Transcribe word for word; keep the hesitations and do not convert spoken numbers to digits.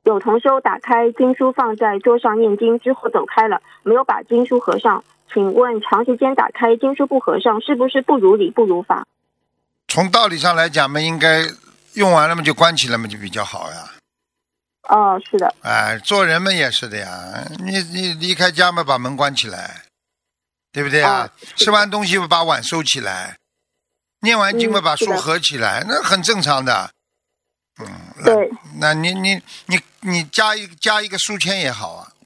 有同修打开经书放在桌上念经之后走开了，没有把经书合上，请问长时间打开经书不合上，是不是不如理不如法？ 从道理上来讲嘛，应该用完了嘛就关起来嘛就比较好呀。 哦，是的。 哎，做人们也是的呀，你你离开家嘛把门关起来，对不对啊？ 哦、 吃完东西把碗收起来，念完经嘛把书嗯、 合起来，那很正常的。嗯， 对， 那你你你你加一加一个书签也好啊，